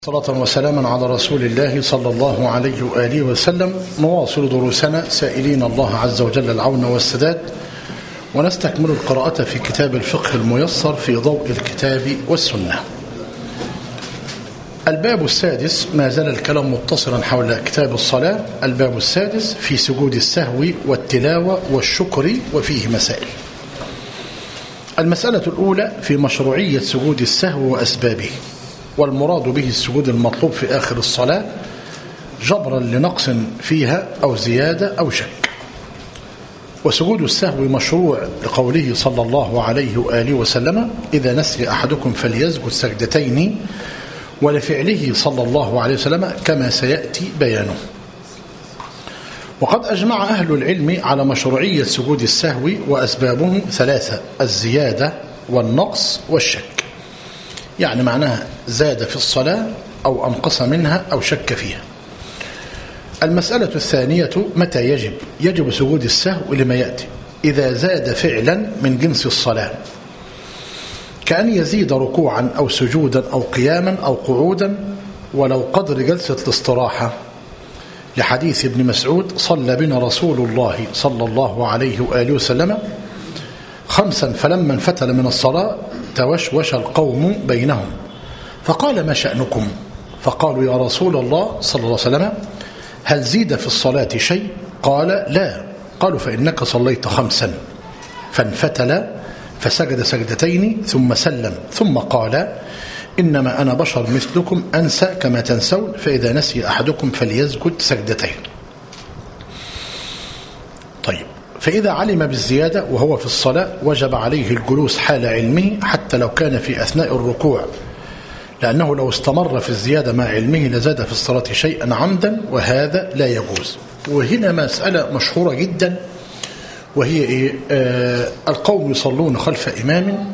صلاة وسلاما على رسول الله صلى الله عليه وآله وسلم. نواصل دروسنا سائلين الله عز وجل العون والسداد، ونستكمل القراءة في كتاب الفقه الميسر في ضوء الكتاب والسنة. الباب السادس، ما زال الكلام متصلا حول كتاب الصلاة. الباب السادس في سجود السهو والتلاوة والشكر، وفيه مسائل. المسألة الأولى في مشروعية سجود السهو وأسبابه، والمراد به السجود المطلوب في آخر الصلاة جبرا لنقص فيها أو زيادة أو شك. وسجود السهو مشروع لقوله صلى الله عليه وآله وسلم: إذا نسي أحدكم فليسجد سجدتين، ولفعله صلى الله عليه وسلم كما سيأتي بيانه. وقد أجمع أهل العلم على مشروعية سجود السهو، وأسبابه ثلاثة: الزيادة والنقص والشك. يعني معناها زاد في الصلاة أو أنقص منها أو شك فيها. المسألة الثانية: متى يجب سجود السهو لما يأتي. إذا زاد فعلا من جنس الصلاة، كأن يزيد ركوعا أو سجودا أو قياما أو قعودا ولو قدر جلسة الاستراحة، لحديث ابن مسعود: صلى بنا رسول الله صلى الله عليه وآله وسلم 5 فلما انفتل من الصلاة توشوش القوم بينهم فقال: ما شأنكم؟ فقالوا: يا رسول الله صلى الله عليه وسلم، هل زيد في الصلاة شيء؟ قال: لا. قالوا: فإنك صليت 5. فانفتل فسجد سجدتين ثم سلم، ثم قال: إنما أنا بشر مثلكم أنسى كما تنسون، فإذا نسي أحدكم فليسجد سجدتين. طيب، فإذا علم بالزيادة وهو في الصلاة وجب عليه الجلوس حال علمه حتى لو كان في أثناء الركوع، لأنه لو استمر في الزيادة مع علمه لزاد في الصلاة شيئا عمدا، وهذا لا يجوز. وهنا مسألة مشهورة جدا، وهي القوم يصلون خلف إمام،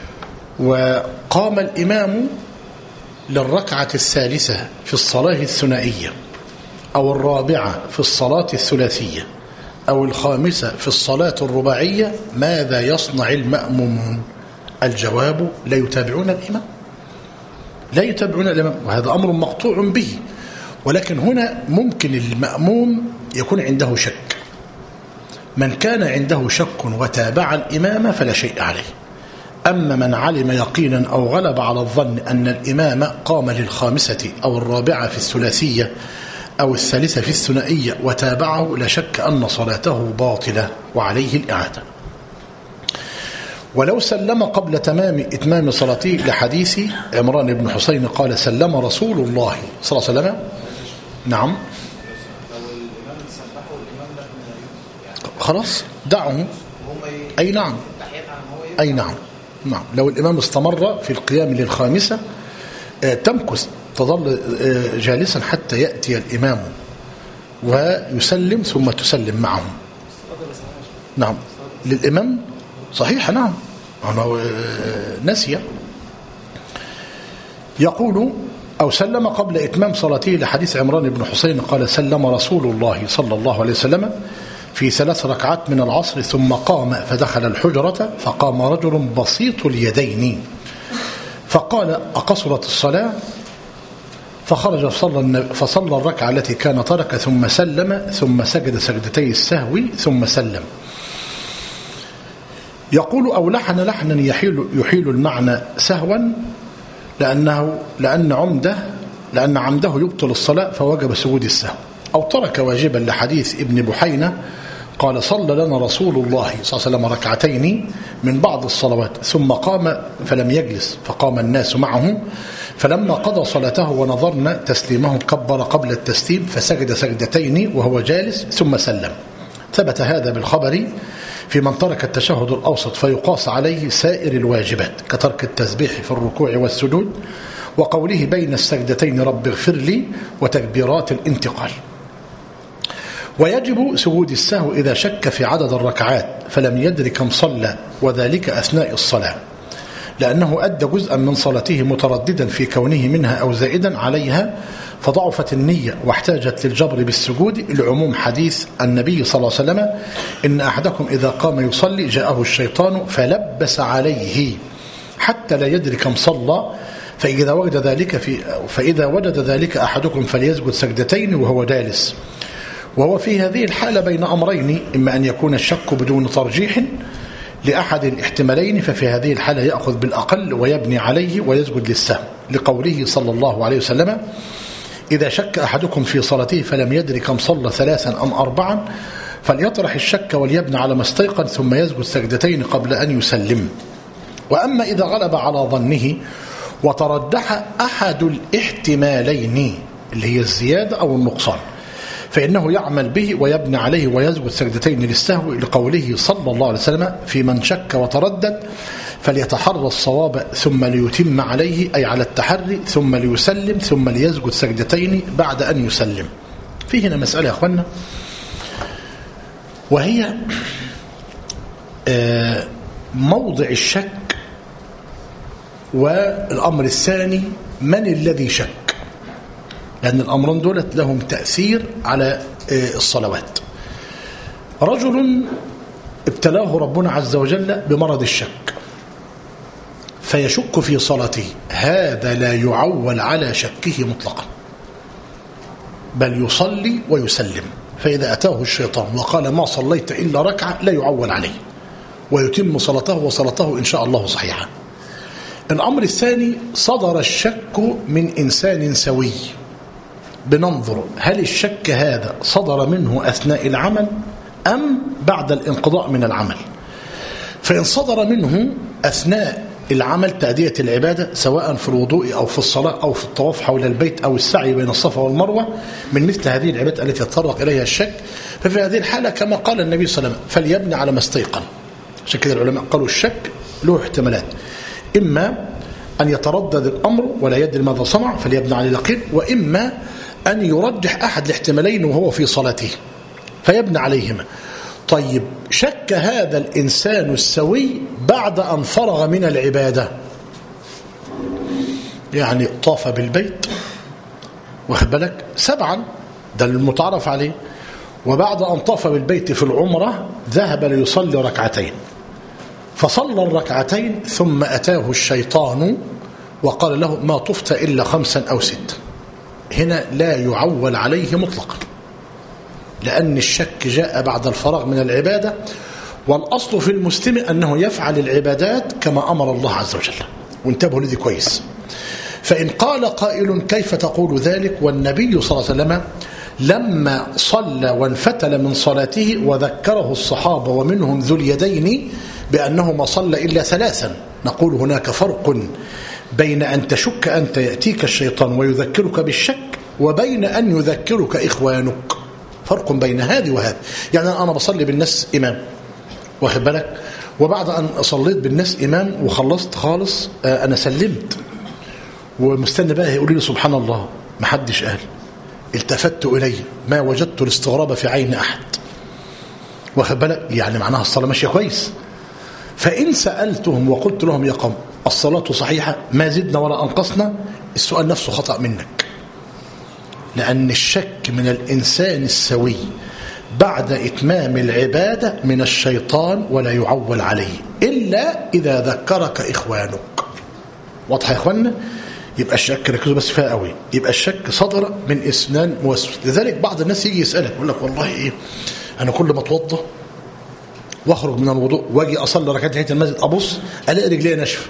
وقام الإمام للركعة الثالثة في الصلاة الثنائية، أو الرابعة في الصلاة الثلاثية، أو الخامسة في الصلاة الرباعية. ماذا يصنع المأمومون؟ الجواب: لا يتابعون الإمام، لا يتابعون الإمام، وهذا أمر مقطوع به. ولكن هنا ممكن المأموم يكون عنده شك. من كان عنده شك وتابع الإمام فلا شيء عليه. أما من علم يقينا أو غلب على الظن أن الإمام قام للخامسة أو الرابعة في الثلاثية أو الثالثة في الثنائية وتابعه، لا شك أن صلاته باطلة وعليه الإعادة. ولو سلم قبل تمام إتمام صلاته، لحديث عمران بن حسين قال: سلم رسول الله صلى الله عليه وسلم. نعم، خلاص دعه. أي نعم، أي نعم، نعم. لو الإمام استمر في القيام للخامسة تمكث، تظل جالسا حتى يأتي الإمام ويسلم ثم تسلم معه. نعم، للإمام صحيح. نعم، نسي. يقول: أو سلم قبل إتمام صلاته، لحديث عمران بن حسين قال: سلم رسول الله صلى الله عليه وسلم في 3 ركعات من العصر، ثم قام فدخل الحجرة، فقام رجل بسيط اليدين فقال: أقصرت الصلاة؟ فخرج فصلى الركعة التي كان ترك، ثم سلم، ثم سجد سجدتي السهو ثم سلم. يقول: أو لحن لحنا يحيل المعنى سهوا، لأن عمده يبطل الصلاة فوجب سجود السهو. أو ترك واجبا، لحديث ابن بحينة قال: صلى لنا رسول الله صلى الله عليه وسلم ركعتين من بعض الصلوات، ثم قام فلم يجلس، فقام الناس معه، فلما قضى صلاته ونظرنا تسليمه كبر قبل التسليم فسجد سجدتين وهو جالس ثم سلم. ثبت هذا بالخبر في من ترك التشهد الأوسط، فيقاس عليه سائر الواجبات كترك التسبيح في الركوع والسجود، وقوله بين السجدتين رب اغفر لي، وتكبيرات الانتقال. ويجب سجود السهو إذا شك في عدد الركعات فلم يدرك كم صلى، وذلك أثناء الصلاة، لأنه أدى جزءا من صلاته مترددا في كونه منها أو زائدا عليها، فضعفت النية واحتاجت للجبر بالسجود، لعموم حديث النبي صلى الله عليه وسلم: إن أحدكم إذا قام يصلي جاءه الشيطان فلبس عليه حتى لا يدري كم صلى، فإذا وجد ذلك أحدكم فليسجد سجدتين وهو جالس. وهو في هذه الحالة بين أمرين، إما أن يكون الشك بدون ترجيح لأحد الاحتمالين، ففي هذه الحالة يأخذ بالأقل ويبني عليه ويسجد للسهو، لقوله صلى الله عليه وسلم: إذا شك أحدكم في صلاته فلم يدري كم صلى 3 أم 4 فليطرح الشك وليبني على ما استيقن ثم يسجد سجدتين قبل أن يسلم. وأما إذا غلب على ظنه وترجح أحد الاحتمالين اللي هي الزيادة أو النقصان فإنه يعمل به ويبني عليه ويسجد سجدتين للسهو، لقوله صلى الله عليه وسلم: في من شك وتردد فليتحرى الصواب ثم ليتم عليه، أي على التحري، ثم ليسلم ثم ليسجد سجدتين بعد أن يسلم. في هنا مسألة يا أخوانا، وهي موضع الشك. والأمر الثاني: من الذي شك؟ لأن الأمرين دولت لهم تأثير على الصلوات. رجل ابتلاه ربنا عز وجل بمرض الشك فيشك في صلاته، هذا لا يعول على شكه مطلقا، بل يصلي ويسلم. فإذا أتاه الشيطان وقال ما صليت إلا ركعة لا يعول عليه ويتم صلاته، وصلاته إن شاء الله صحيحة. الأمر الثاني: صدر الشك من إنسان سوي، بننظر هل الشك هذا صدر منه أثناء العمل أم بعد الانقضاء من العمل. فإن صدر منه أثناء العمل تأدية العبادة، سواء في الوضوء أو في الصلاة أو في الطواف حول البيت أو السعي بين الصفا والمروة، من مثل هذه العبادة التي يتطرق إليها الشك، ففي هذه الحالة كما قال النبي صلى الله عليه وسلم: فليبني على ما استيقن. عشان كده العلماء قالوا الشك له احتمالات: إما أن يتردد الأمر ولا يدري ماذا صنع فليبني على اليقين، وإما أن يرجح أحد الاحتمالين وهو في صلاته فيبني عليهما. طيب، شك هذا الإنسان السوي بعد أن فرغ من العبادة، يعني طاف بالبيت واخد بالك 7، ده المتعارف عليه، وبعد أن طاف بالبيت في العمرة ذهب ليصلي ركعتين، فصلى الركعتين ثم أتاه الشيطان وقال له ما طفت إلا 5 أو 6. هنا لا يعول عليه مطلقا، لأن الشك جاء بعد الفراغ من العبادة، والأصل في المسلم أنه يفعل العبادات كما أمر الله عز وجل. وانتبهوا لذي كويس. فإن قال قائل: كيف تقول ذلك والنبي صلى الله عليه وسلم لما صلى وانفتل من صلاته وذكره الصحابة ومنهم ذو اليدين بأنه ما صلى إلا 3؟ نقول هناك فرق بين أن تشك أنت يأتيك الشيطان ويذكرك بالشك، وبين أن يذكرك إخوانك. فرق بين هذه وهذه. يعني أنا بصلي بالناس إمام واخد بالك، وبعد أن صليت بالناس إمام وخلصت خالص أنا سلمت ومستنى بقى يقول لي سبحان الله ما حدش قال، التفت إليه ما وجدت الاستغراب في عين أحد واخد بالك، يعني معناها الصلاة ماشية كويس. فإن سألتهم وقلت لهم يا قوم الصلاة صحيحة ما زدنا ولا أنقصنا، السؤال نفسه خطأ منك، لأن الشك من الإنسان السوي بعد إتمام العبادة من الشيطان ولا يعول عليه إلا إذا ذكرك إخوانك. واضح يا إخواننا؟ يبقى الشك ركزوا بس فيها قوي، يبقى الشك صدر من إسنان موسوس. لذلك بعض الناس يجي يسألك يقول لك والله إيه أنا كل ما أتوضى واخرج من الوضوء واجي اصلي ركعتين في المسجد ابص الاقي رجلي ناشفه.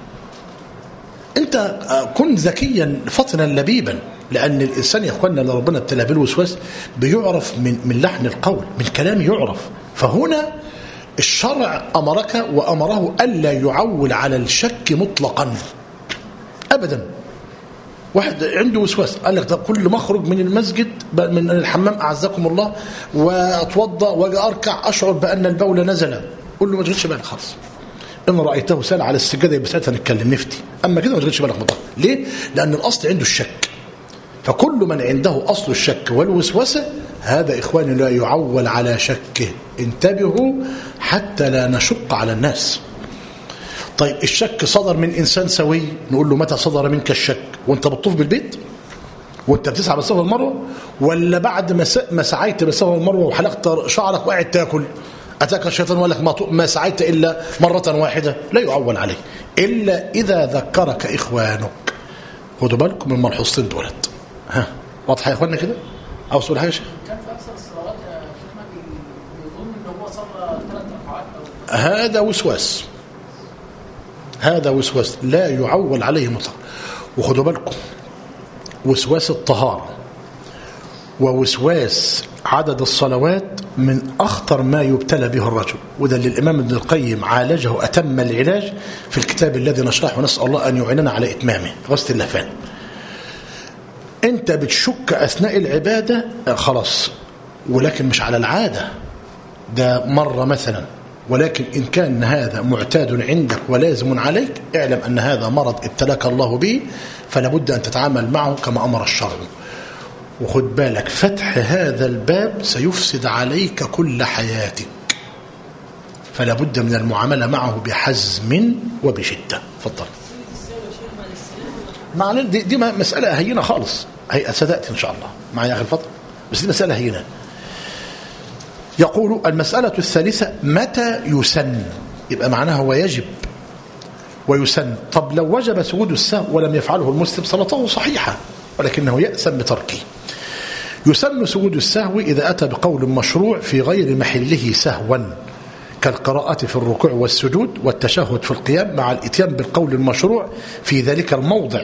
انت كن ذكيا فطنا لبيبا، لان الانسان يا اخواننا اللي ربنا ابتلى بالوسواس بيعرف من لحن القول، من كلام يعرف. فهنا الشرع امرك وامره الا يعول على الشك مطلقا ابدا. واحد عنده وسواس قال لك طب كل ما اخرج من المسجد من الحمام اعزكم الله واتوضى واجي اركع اشعر بان البول نزل، قول له ما تشغلش بالك خالص، ان رايته سال على السجاده يبقى ساعتها نتكلم نفتي، اما كده ما تشغلش بالك مطلقا. ليه؟ لان الاصل عنده الشك. فكل من عنده اصل الشك والوسوسه هذا اخواني لا يعول على شكه. انتبهوا حتى لا نشق على الناس. طيب الشك صدر من إنسان سوي، نقول له متى صدر منك الشك؟ وانت بتطوف بالبيت وانت بتسعى بالصفا والمروه، ولا بعد ما سعيت بالصفا والمروه وحلقت شعرك وقاعد تاكل اتاك الشيطان وقال لك ما سعيت الا مره واحده؟ لا يعول عليه الا اذا ذكرك اخوانك. خدوا بالكم من الملحوظتين دولت. ها واضحه يا اخوانا كده؟ عاوز تقول حاجه يا شيخ؟ كان في اكثر الصلوات يا شيخنا بيظن ان هو صلى 3 ركعات هذا وسواس، هذا وسواس لا يعول عليه مطلقا. وخدوا بالكم وسواس الطهارة ووسواس عدد الصلوات من أخطر ما يبتلى به الرجل، وده اللي الإمام ابن القيم عالجه أتم العلاج في الكتاب الذي نشرحه، ونسأل الله أن يعيننا على إتمامه، غسل اللفان. أنت بتشك أثناء العبادة خلاص، ولكن مش على العادة، ده مرة مثلا، ولكن إن كان هذا معتاد عندك ولازم عليك اعلم أن هذا مرض ابتلاك الله به، فلا بد أن تتعامل معه كما أمر الشرع. وخد بالك فتح هذا الباب سيفسد عليك كل حياتك، فلا بد من المعاملة معه بحزم وبشدة. تفضل. معنى دي مسألة هينة خالص، هي ستأتي إن شاء الله معي آخر الفضل، بس دي مسألة هينة. يقول المسألة الثالثة متى يسن، يبقى معناها هو يجب ويسن. طب لو وجب سجود السهو ولم يفعله المسلم صلاته صحيحة، ولكنه يأثم بتركه. يسن سجود السهو إذا أتى بقول مشروع في غير محله سهوا، كالقراءة في الركوع والسجود والتشهد في القيام، مع الإتيان بالقول المشروع في ذلك الموضع،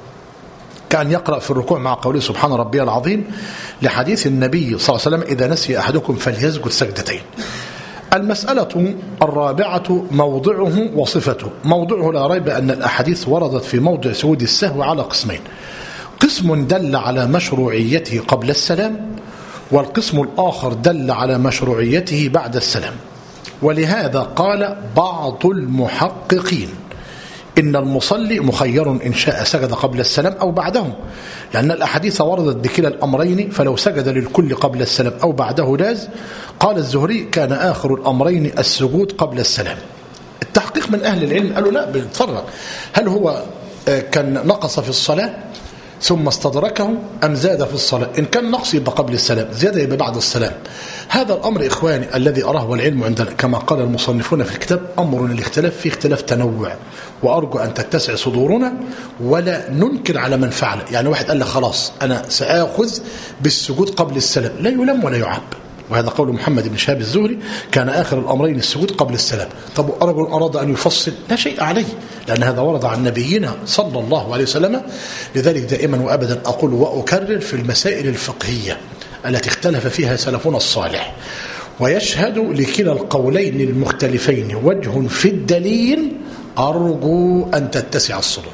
كان يقرأ في الركوع مع قوله سبحان ربي العظيم، لحديث النبي صلى الله عليه وسلم إذا نسي أحدكم فليسجد سجدتين. المسألة الرابعة موضعه وصفته. موضعه لا ريب أن الأحاديث وردت في موضع سجود السهو على قسمين: قسم دل على مشروعيته قبل السلام، والقسم الآخر دل على مشروعيته بعد السلام. ولهذا قال بعض المحققين إن المصلي مخير إن شاء سجد قبل السلام أو بعده، لأن الأحاديث وردت بكلا الأمرين، فلو سجد للكل قبل السلام أو بعده جاز. قال الزهري كان آخر الأمرين السجود قبل السلام. التحقيق من أهل العلم قالوا لا، بنتفرق هل هو كان نقص في الصلاة ثم استدركه أم زاد في الصلاة. إن كان نقص يبقى قبل السلام، زيادة يبقى بعد السلام. هذا الأمر إخواني الذي أراه والعلم عندنا كما قال المصنفون في الكتاب أمر الاختلاف فيه اختلاف تنوع، وأرجو أن تتسع صدورنا ولا ننكر على من فعل. يعني واحد قال لك خلاص أنا سأخذ بالسجود قبل السلام، لا يلم ولا يعاب، وهذا قول محمد بن شهاب الزهري كان آخر الأمرين السجود قبل السلام. طب رجل أراد أن يفصل لا شيء عليه، لأن هذا ورد عن نبينا صلى الله عليه وسلم. لذلك دائما وأبدا أقول وأكرر في المسائل الفقهية التي اختلف فيها سلفنا الصالح ويشهد لكلا القولين المختلفين وجه في الدليل، أرجو أن تتسع الصدور.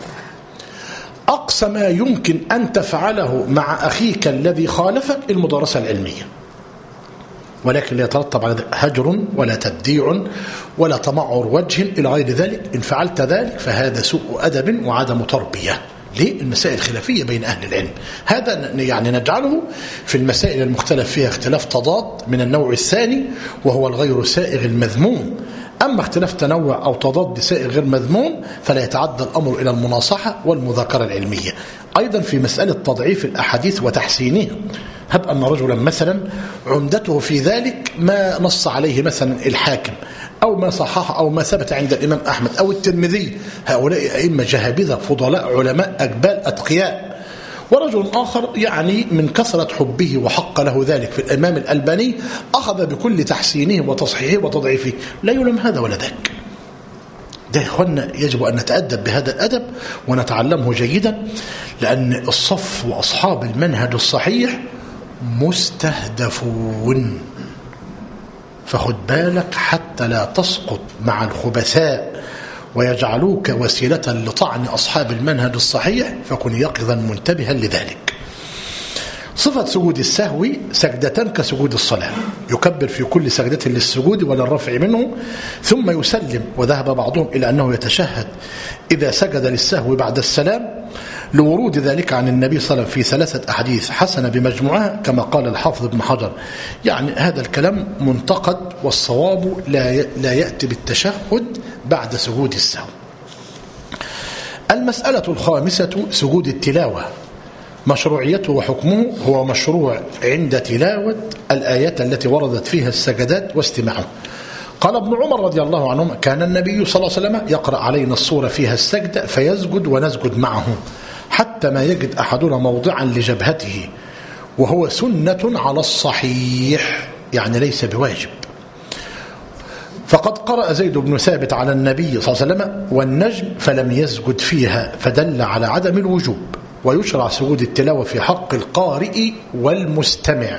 أقصى ما يمكن أن تفعله مع أخيك الذي خالفك المدارسة العلمية، ولكن لا يترتب على هجر ولا تبديع ولا تمعر وجه إلى غير ذلك. إن فعلت ذلك فهذا سوء أدب وعدم تربية. ليه؟ المسائل خلافية بين أهل العلم، هذا يعني نجعله في المسائل المختلف فيها اختلاف تضاد من النوع الثاني، وهو الغير سائغ المذموم. أما اختلاف تنوع أو تضاد سائغ غير مذموم فلا يتعدى الأمر إلى المناصحة والمذاكرة العلمية. أيضا في مسألة تضعيف الأحاديث وتحسينها، هب أن رجلا مثلا عمدته في ذلك ما نص عليه مثلا الحاكم أو ما صحح أو ما ثبت عند الإمام أحمد أو الترمذي، هؤلاء أئمة جهابذة فضلاء علماء أجبال أتقياء. ورجل آخر يعني من كثرة حبه وحق له ذلك في الإمام الألباني أخذ بكل تحسينه وتصحيحه وتضعيفه، لا يلم هذا ولا ذاك. ده يا إخوانا يجب أن نتأدب بهذا الأدب ونتعلمه جيدا، لأن الصف وأصحاب المنهج الصحيح مستهدفون، فخد بالك حتى لا تسقط مع الخبثاء ويجعلوك وسيلة لطعن أصحاب المنهج الصحيح، فكن يقظا منتبها لذلك. صفة سجود السهو سجدتان كسجود الصلاة، يكبر في كل سجدة للسجود وللرفع منه ثم يسلم، وذهب بعضهم إلى أنه يتشهد إذا سجد للسهو بعد السلام، لورود ذلك عن النبي صلى الله عليه وسلم في 3 أحاديث حسنة بمجموعها كما قال الحافظ ابن حجر. يعني هذا الكلام منتقد، والصواب لا يأتي بالتشهد بعد سجود السهو. المسألة الخامسة سجود التلاوة. مشروعيته وحكمه: هو مشروع عند تلاوة الآيات التي وردت فيها السجدات واستماعه. قال ابن عمر رضي الله عنهما: كان النبي صلى الله عليه وسلم يقرأ علينا السورة فيها السجدة فيسجد ونسجد معه حتى حتى ما يجد أحدنا موضعا لجبهته، وهو سنة على الصحيح، يعني ليس بواجب. فقد قرأ زيد بن ثابت على النبي صلى الله عليه وسلم والنجم فلم يسجد فيها، فدل على عدم الوجوب. ويشرع سجود التلاوة في حق القارئ والمستمع.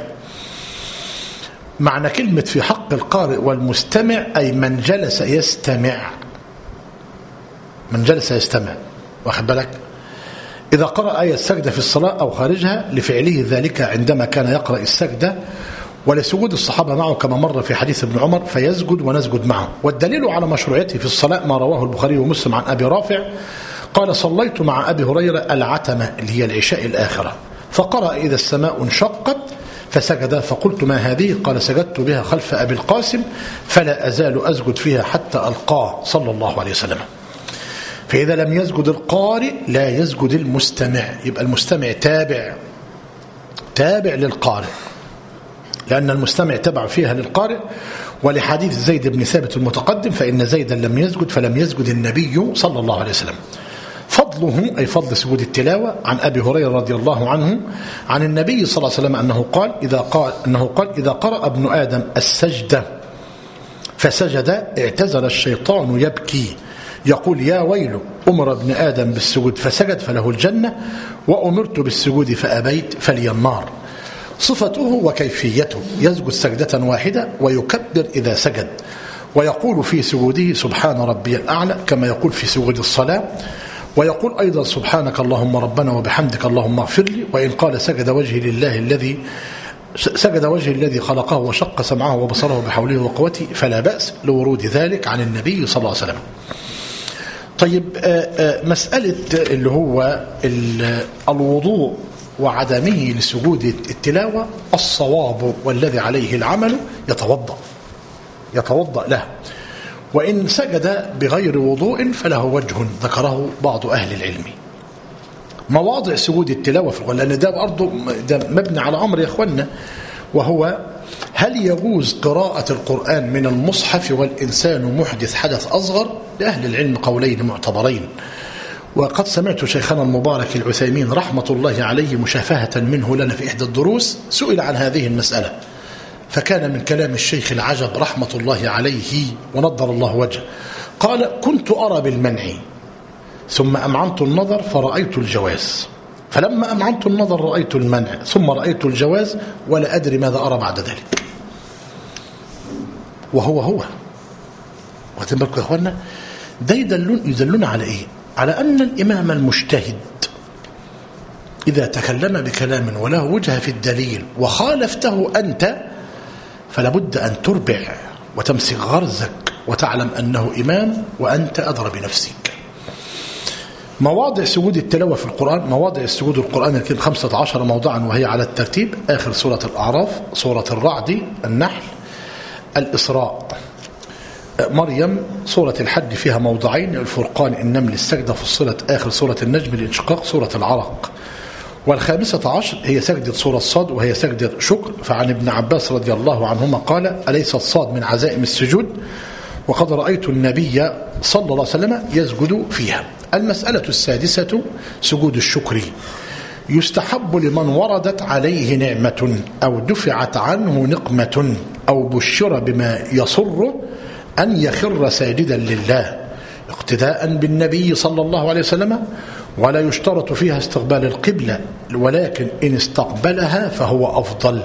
معنى كلمة في حق القارئ والمستمع أي من جلس يستمع، من جلس يستمع، واخد بالك؟ إذا قرأ آية السجدة في الصلاة أو خارجها لفعله ذلك عندما كان يقرأ السجدة، ولسجود الصحابة معه كما مر في حديث ابن عمر، فيسجد ونسجد معه. والدليل على مشروعيته في الصلاة ما رواه البخاري ومسلم عن أبي رافع قال: صليت مع أبي هريرة العتمة اللي هي العشاء الآخرة، فقرأ إذا السماء انشقت فسجد، فقلت: ما هذه؟ قال: سجدت بها خلف أبي القاسم فلا أزال أسجد فيها حتى ألقاه صلى الله عليه وسلم. فإذا لم يسجد القارئ لا يسجد المستمع، يبقى المستمع تابع للقارئ، لأن المستمع تبع فيها للقارئ. ولحديث زيد بن ثابت المتقدم: فإن زيدا لم يسجد فلم يسجد النبي صلى الله عليه وسلم. فضله أي فضل سجود التلاوة عن أبي هريرة رضي الله عنه عن النبي صلى الله عليه وسلم أنه قال: إذا قرأ ابن آدم السجدة فسجد اعتزل الشيطان يبكي يقول: يا ويل، أمر ابن آدم بالسجود فسجد فله الجنة، وأمرت بالسجود فأبيت فلي النار. صفته وكيفيته: يسجد سجدة واحدة ويكبر إذا سجد، ويقول في سجوده سبحان ربي الأعلى كما يقول في سجود الصلاة، ويقول أيضا سبحانك اللهم ربنا وبحمدك اللهم اغفر لي. وإن قال سجد وجهي الذي خلقه وشق سمعه وبصره بحوله وقوته فلا بأس، لورود ذلك عن النبي صلى الله عليه وسلم. طيب، مسألة اللي هو الوضوء وعدمه لسجود التلاوة، الصواب والذي عليه العمل يتوضأ له، وإن سجد بغير وضوء فله وجه ذكره بعض أهل العلم. مواضع سجود التلاوة في القرآن، لأن ده برضه مبني على أمر يا إخوانا، وهو: هل يجوز قراءة القرآن من المصحف والإنسان محدث حدث أصغر؟ لأهل العلم قولين معتبرين. وقد سمعت شيخنا المبارك العثيمين رحمة الله عليه مشافهة منه لنا في إحدى الدروس، سئل عن هذه المسألة، فكان من كلام الشيخ العجب رحمة الله عليه ونضر الله وجهه. قال: كنت أرى بالمنع ثم أمعنت النظر فرأيت الجواز، فلما أمعنت النظر رأيت المنع ثم رأيت الجواز، ولا أدري ماذا أرى بعد ذلك. وهو واخدين بالكم يا إخوانا؟ ده يدلنا على إيه؟ على أن الإمام المجتهد إذا تكلم بكلام وله وجه في الدليل وخالفته أنت، فلابد أن تربع وتمسك غرزك وتعلم أنه إمام وأنت أدرى بنفسك. مواضع سجود التلاوة في القرآن، مواضع سجود القرآن الكريم 15 موضعا، وهي على الترتيب: آخر سورة الأعراف، سورة الرعد، النحل، الإسراء، مريم، سورة الحج فيها موضعين: الفرقان، النمل، السجدة، فصلت، آخر سورة النجم، الانشقاق، سورة العرق. وال15 هي سجدة سورة الصاد وهي سجدة شكر. فعن ابن عباس رضي الله عنهما قال: أليس الصاد من عزائم السجود؟ وقد رأيت النبي صلى الله عليه وسلم يسجد فيها. المسألة السادسة سجود الشكر. يستحب لمن وردت عليه نعمة أو دفعت عنه نقمة أو بشر بما يسره أن يخر ساجدا لله اقتداء بالنبي صلى الله عليه وسلم، ولا يشترط فيها استقبال القبلة، ولكن إن استقبلها فهو أفضل.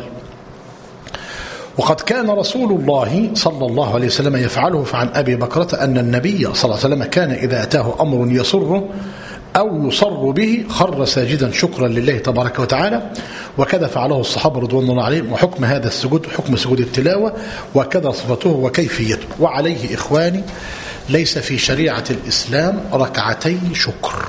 وقد كان رسول الله صلى الله عليه وسلم يفعله. فعن أبي بكرة أن النبي صلى الله عليه وسلم كان إذا أتاه أمر يسره أو يصر به خر ساجدا شكرا لله تبارك وتعالى، وكذا فعله الصحابة رضوان الله عليهم. وحكم هذا السجود حكم سجود التلاوة، وكذا صفته وكيفيته. وعليه إخواني ليس في شريعة الإسلام ركعتي شكر،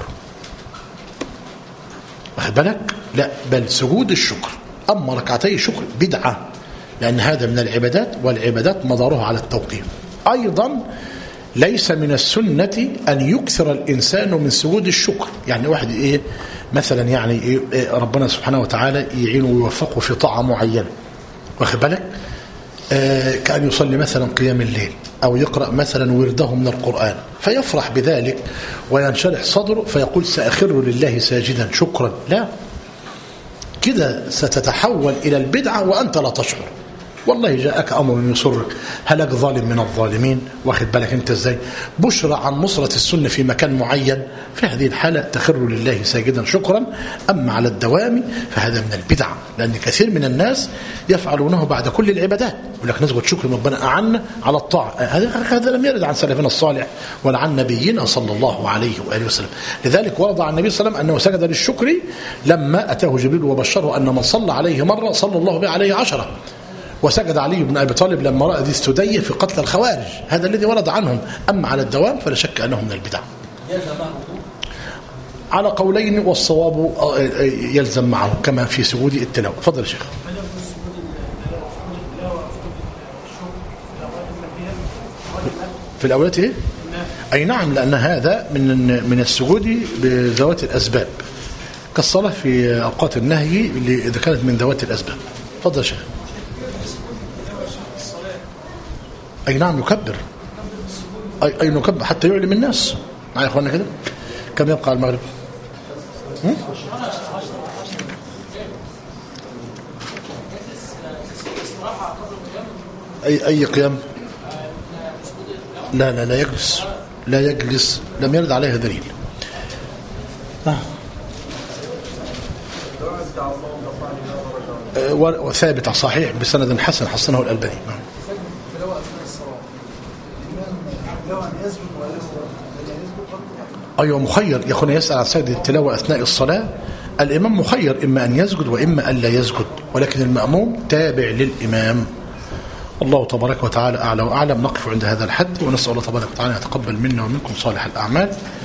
واخد بالك؟ لا، بل سجود الشكر. أما ركعتي شكر بدعة، لأن هذا من العبادات، والعبادات مدارها على التوقيف. أيضا ليس من السنة أن يكثر الإنسان من سجود الشكر. يعني واحد مثلا ربنا سبحانه وتعالى يعينه ويوفقه في طاعة معينة، واخد بالك؟ كأن يصلي مثلا قيام الليل أو يقرأ مثلا ورده من القرآن فيفرح بذلك وينشرح صدره فيقول سأخر لله ساجدا شكرا. لا، كده ستتحول إلى البدعة وأنت لا تشعر. والله جاءك أمر يسرك، هلك ظالم من الظالمين، واخد بالك أنت إزاي، بشرى عن نصرة السنة في مكان معين، في هذه الحالة تخر لله ساجدا شكرا. أما على الدوام فهذا من البدع، لأن كثير من الناس يفعلونه بعد كل العبادات، يقول لك نسجد شكر ربنا أعنا على الطاعة. هذا لم يرد عن سلفنا الصالح ولا عن نبينا صلى الله عليه وآله وسلم. لذلك ورد عن النبي صلى الله عليه وسلم أنه سجد للشكر لما أتاه جبريل وبشره أن من صلى عليه مرة صلى الله به عليه 10. وسجد علي بن أبي طالب لما رأى ذي السدية في قتل الخوارج. هذا الذي ورد عنهم. أما على الدوام فلا شك أنه من البدع على قولين، والصواب يلزم معه كما في سجود التلاوة. تفضل يا شيخ. في الأولات إيه؟ أي نعم، لأن هذا من السجود بذوات الأسباب كالصلاة في أوقات النهي اللي إذا كانت من ذوات الأسباب. تفضل يا شيخ. أي نعم يكبر، أي نكبر حتى يعلم الناس. معايا يا أخوانا كده؟ كم يبقى على المغرب؟ أي قيام؟ لا يجلس، لا يجلس، لم يرد عليها دليل. وثابت صحيح بسند حسن حسنه الألباني. أيوة مخير يا أخونا، يسأل عن سجد التلاوة أثناء الصلاة. الإمام مخير إما أن يسجد وإما أن لا يسجد، ولكن المأموم تابع للإمام. الله تبارك وتعالى أعلى وأعلم. نقف عند هذا الحد ونسأل الله تبارك وتعالى أن يتقبل منا ومنكم صالح الأعمال.